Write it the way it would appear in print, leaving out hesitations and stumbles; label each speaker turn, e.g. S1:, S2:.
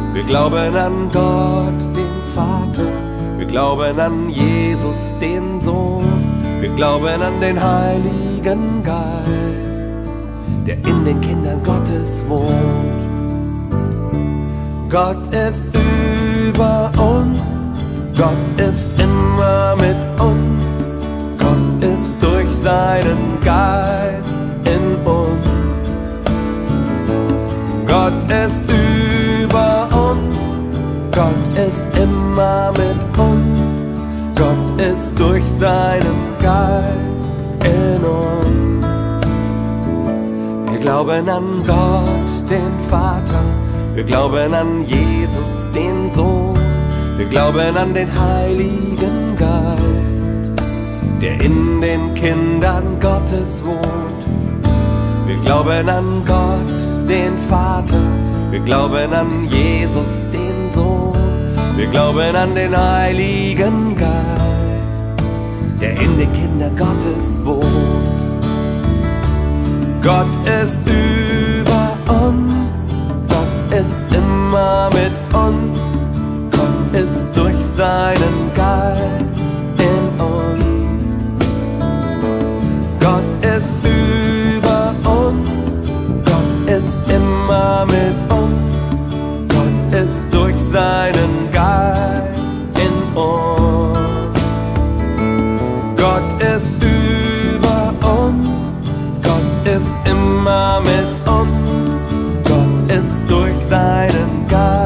S1: Wir glauben an Gott, den Vater. Wir glauben an Jesus, den Sohn. Wir glauben an den Heiligen Geist, der in den Kindern Gottes wohnt. Gott ist über uns, Gott ist immer mit uns. Gott ist durch seinen Geist in uns. Gott ist über uns, Gott ist immer mit uns. Gott ist durch seinen Geist in uns. Wir glauben an Gott, den Vater. Wir glauben an Jesus, den Sohn. Wir glauben an den Heiligen Geist, der in den Kindern Gottes wohnt. Wir glauben an Gott, den Vater. Wir glauben an Jesus, den Sohn. Wir glauben an den Heiligen Geist, der in den Kindern Gottes wohnt. Gott ist über uns, Gott ist immer mit uns. Gott ist durch seinen Geist in uns. Gott ist über uns, Gott ist immer mit uns. Gott ist durch seinen Geist in uns. Gott ist über uns, Gott ist immer mit uns. Gott ist durch seinen Geist